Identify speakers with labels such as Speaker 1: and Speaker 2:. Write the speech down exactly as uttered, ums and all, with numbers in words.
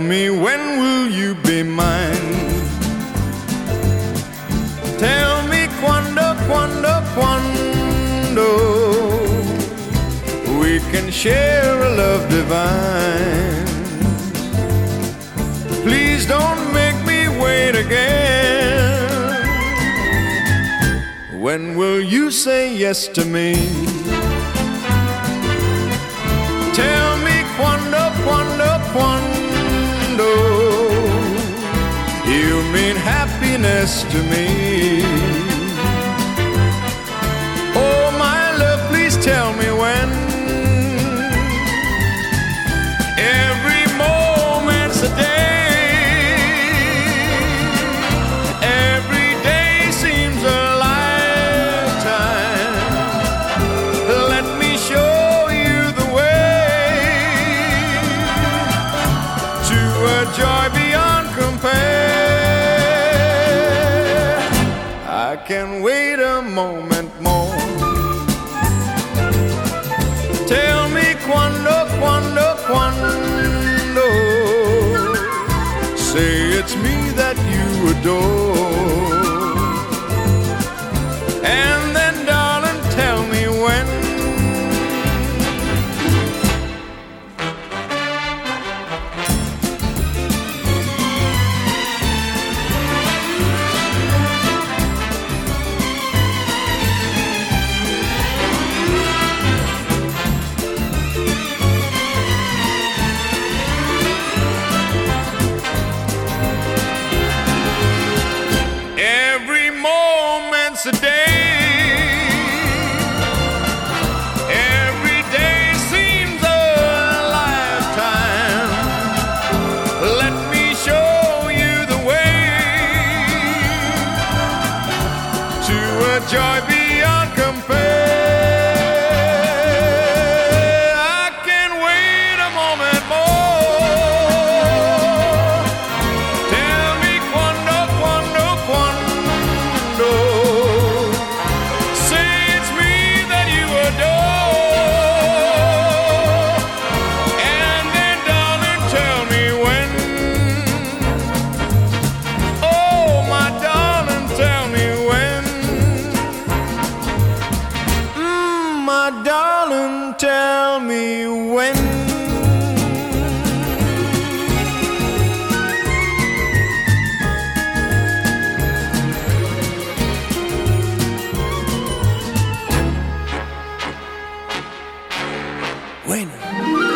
Speaker 1: me, when will you be mine? Tell me quando, quando, quando we can share a love divine. Please don't make me wait again. When will you say yes to me? Tell me quando, quando, quando you mean happiness to me. Oh my love, please tell me when. Every moment's a day, every day seems a lifetime. Let me show you the way to a joy beyond compare. I can wait a moment more. Tell me quando, quando, quando say it's me that you adore. And then darling, tell me when. Every moment's a day, every day seems a lifetime. Let me show you the way to a joy beyond compare. I can wait a moment more. Tell me quando, quando, quando say it's me that you adore. And then darling, tell me when. Oh my darling, tell me when. Mm, my darling, tell me when. When?